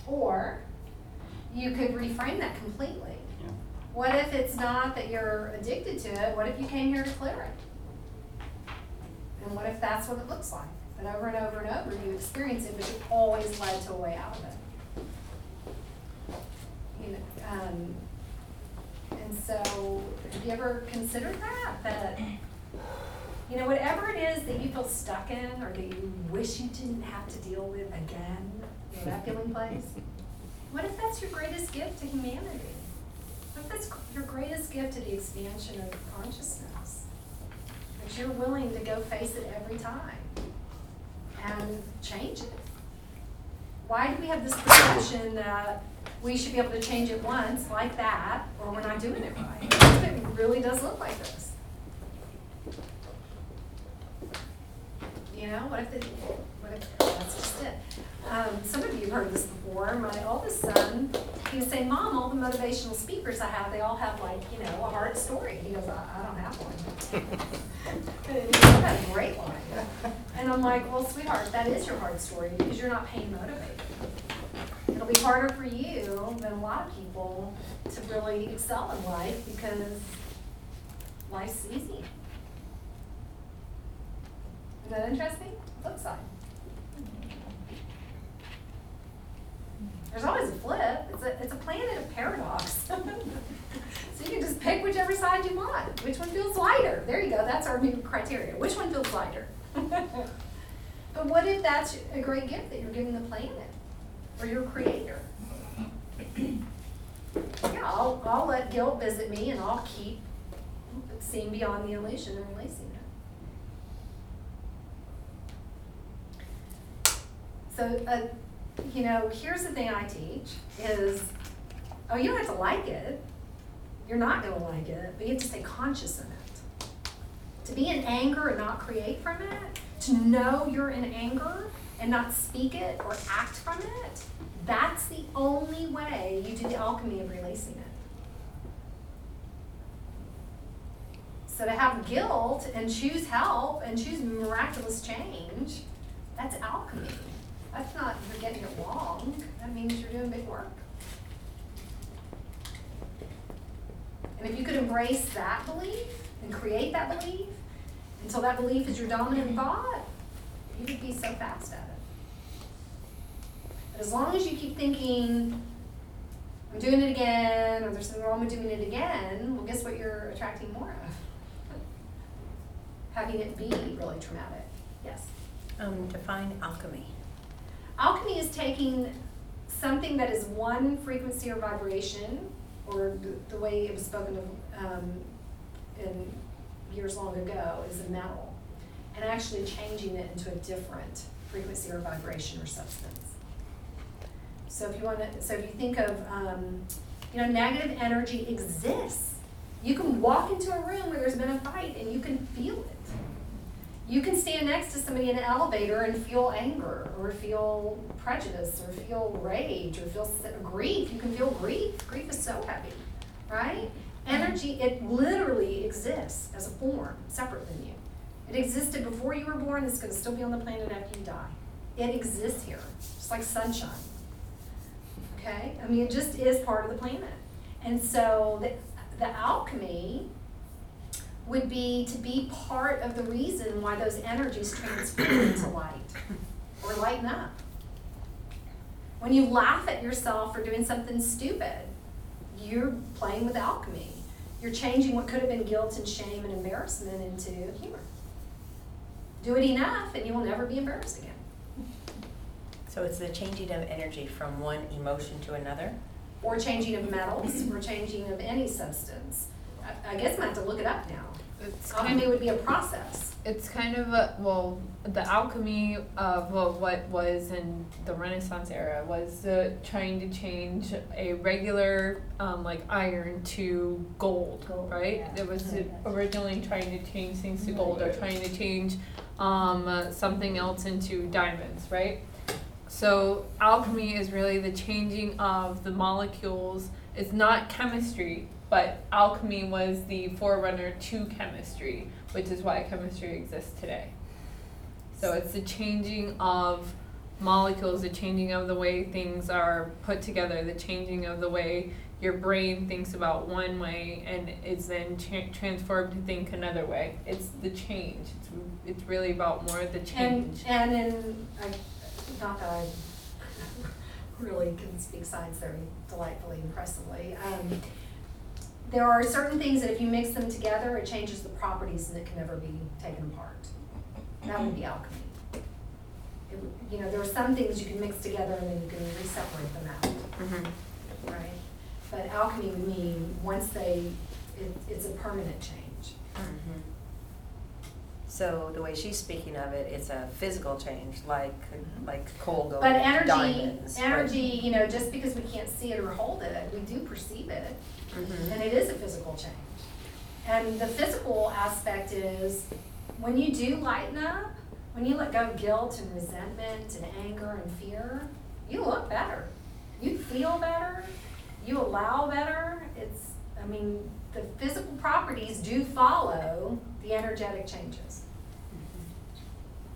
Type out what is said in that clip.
Or you could reframe that completely. Yeah. What if it's not that you're addicted to it? What if you came here to clear it? And what if that's what it looks like? That over and over and over you experience it, but you always led to a way out of it. You know, and so have you ever considered that, you know, whatever it is that you feel stuck in or that you wish you didn't have to deal with again, you know, that feeling place, what if that's your greatest gift to humanity? What if that's your greatest gift to the expansion of consciousness? That you're willing to go face it every time and change it. Why do we have this perception that we should be able to change it once like that, or we're not doing it right? What if it really does look like this? You know, what if that's just it? Some of you have heard this before. My oldest son, he would say, Mom, all the motivational speakers I have, they all have like, you know, a hard story. He goes, I don't have one. And he goes, that's a great one. And I'm like, well, sweetheart, that is your hard story because you're not pain motivated. It'll be harder for you than a lot of people to really excel in life because life's easy. Isn't that interesting? Flip side. There's always a flip. It's a planet of paradox. So you can just pick whichever side you want. Which one feels lighter? There you go. That's our new criteria. Which one feels lighter? But what if that's a great gift that you're giving the planet or your creator? Yeah, I'll let guilt visit me and I'll keep seeing beyond the illusion and releasing it. So, you know, here's the thing I teach is, you don't have to like it. You're not going to like it, but you have to stay conscious in it. To be in anger and not create from it, to know you're in anger and not speak it or act from it, that's the only way you do the alchemy of releasing it. So to have guilt and choose help and choose miraculous change, that's alchemy. That's not you're getting it wrong. That means you're doing big work. And if you could embrace that belief and create that belief until that belief is your dominant thought, you would be so fast at it. But as long as you keep thinking, I'm doing it again, or there's something wrong with doing it again, well, guess what you're attracting more of? Having it be really traumatic. Yes? Define alchemy. Alchemy is taking something that is one frequency or vibration, or the way it was spoken of in years long ago is a metal, and actually changing it into a different frequency or vibration or substance. So if you think of, negative energy exists. You can walk into a room where there's been a fight and you can feel it. You can stand next to somebody in an elevator and feel anger, or feel prejudice, or feel rage, or feel grief. You can feel grief. Grief is so heavy, right? Energy, it literally exists as a form, separate than you. It existed before you were born. It's going to still be on the planet after you die. It exists here, just like sunshine. Okay? I mean, it just is part of the planet. And so the alchemy would be to be part of the reason why those energies transform into light or lighten up. When you laugh at yourself for doing something stupid, you're playing with alchemy. You're changing what could have been guilt and shame and embarrassment into humor. Do it enough and you will never be embarrassed again. So it's the changing of energy from one emotion to another? Or changing of metals, or changing of any substance. I guess I'm going to have to look it up now. Alchemy would be a process. It's kind of the alchemy of what was in the Renaissance era was trying to change a regular like iron to gold, right? Yeah. It was originally trying to change things to gold, or trying to change something else into diamonds, right? So alchemy is really the changing of the molecules. It's not chemistry, but alchemy was the forerunner to chemistry, which is why chemistry exists today. So it's the changing of molecules, the changing of the way things are put together, the changing of the way your brain thinks about one way and is then transformed to think another way. It's the change. It's really about more of the change. And not that I really can speak science very delightfully, impressively. There are certain things that if you mix them together, it changes the properties and it can never be taken apart. That would be alchemy. There are some things you can mix together and then you can re-separate them out, Mm-hmm. right? But alchemy would mean it's a permanent change. Mm-hmm. So the way she's speaking of it, it's a physical change, like coal going But to diamonds. energy, just because we can't see it or hold it, we do perceive it, Mm-hmm. and it is a physical change. And the physical aspect is when you do lighten up, when you let go of guilt and resentment and anger and fear, you look better. You feel better. You allow better. The physical properties do follow the energetic changes.